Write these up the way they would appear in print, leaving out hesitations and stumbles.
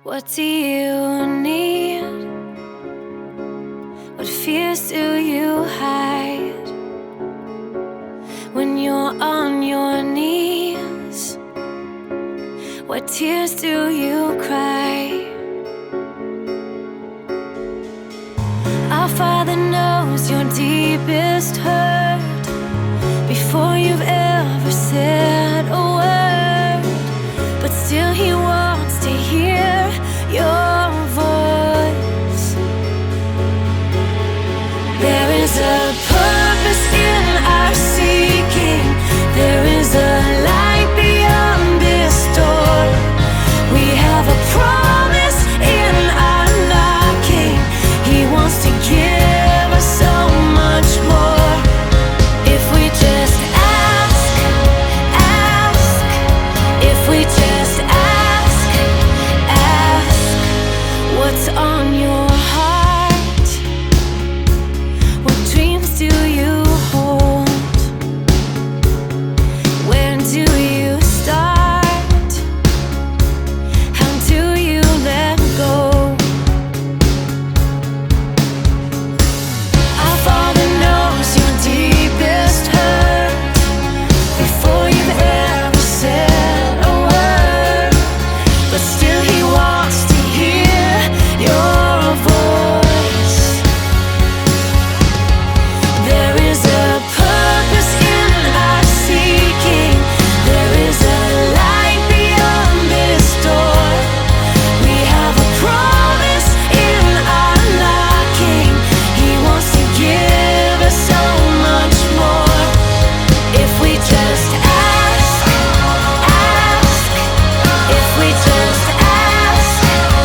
What do you need? What fears do you hide? When you're on your knees, what tears do you cry? Our Father knows your deepest hurt before you've ever said a word, but still He wants to hear your voice. There is a purpose in our seeking. There is a light beyond this door. We have a promise in our knocking. He wants to give us so much more. If we just ask, if we just ask, what's on your heart? What dreams do you hold? Where do you start? How do you let go? Our Father knows your deepest hurt before you've ever said a word, but still He wants to hear your voice. There is a purpose in our seeking. There is a light beyond this door. We have a promise in our knocking. He wants to give us so much more. If we just ask, if we just ask,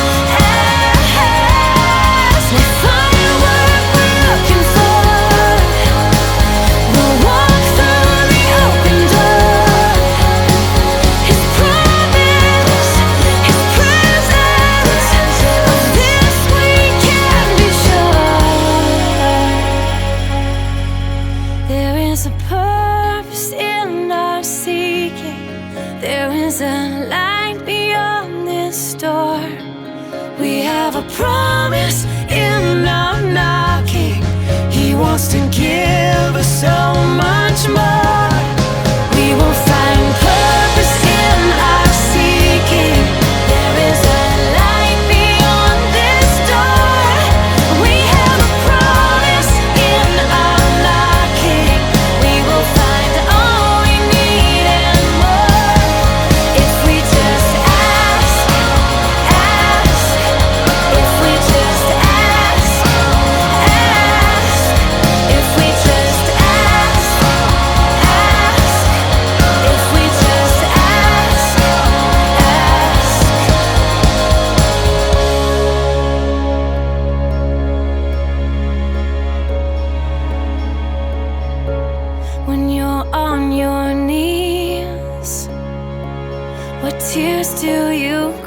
we'll find what we're looking for. We'll walk through the open door. His promise, His presence, of this we can be sure. There is a purpose in our seeking. There is a light beyond this door. We have a promise in our knocking. He wants to give us so much more. We will find purpose in our seeking. There is a light beyond this door. We have a promise in our knocking. We will find all we need and more. If we just ask, if we just ask, if we just ask, if we just ask. When you're on your knees, what tears do you